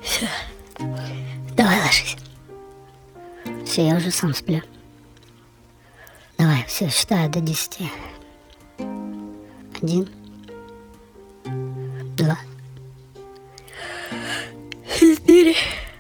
Все. Давай ложись. Все, я уже сам сплю. Давай, все, считаю до 10. 1, 2, 4.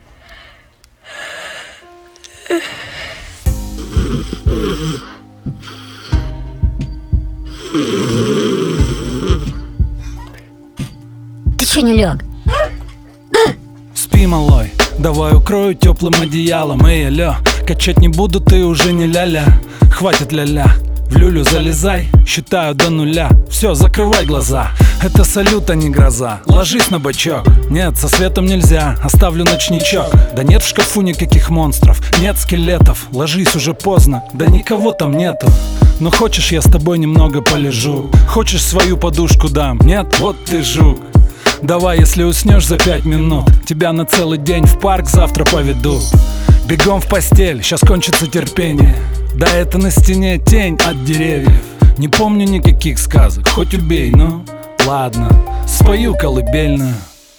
Ты че не лег? Спи, малой, давай укрою теплым одеялом. Эй, алло, качать не буду, ты уже не ля-ля. Хватит ля-ля, в люлю залезай, считаю до 0. Все, закрывай глаза, это салют, а не гроза. Ложись на бочок, нет, со светом нельзя, оставлю ночничок. Да нет в шкафу никаких монстров, нет скелетов. Ложись, уже поздно, да никого там нету. Но хочешь, я с тобой немного полежу? Хочешь, свою подушку дам? Нет, вот ты жук. Давай, если уснешь за 5 минут, тебя на целый день в парк завтра поведу. Бегом в постель, сейчас кончится терпение. Да это на стене тень от деревьев. Не помню никаких сказок, хоть убей, ну ладно, спою колыбельную.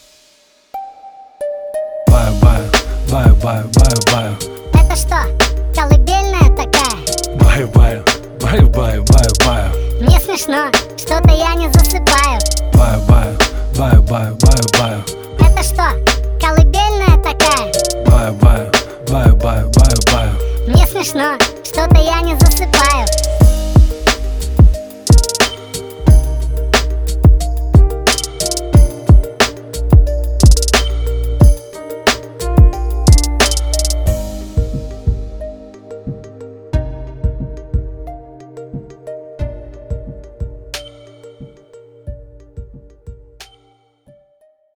Баю-баю, баю-баю, баю-баю. Это что, колыбельная такая? Баю-баю, баю-баю, баю-баю. Мне смешно, что-то я не засыпаю. Баю-баю, баю-баю, баю-баю. Это что, колыбельная такая? Баю-баю, баю-баю, баю-баю. Мне смешно, что-то я не засыпаю.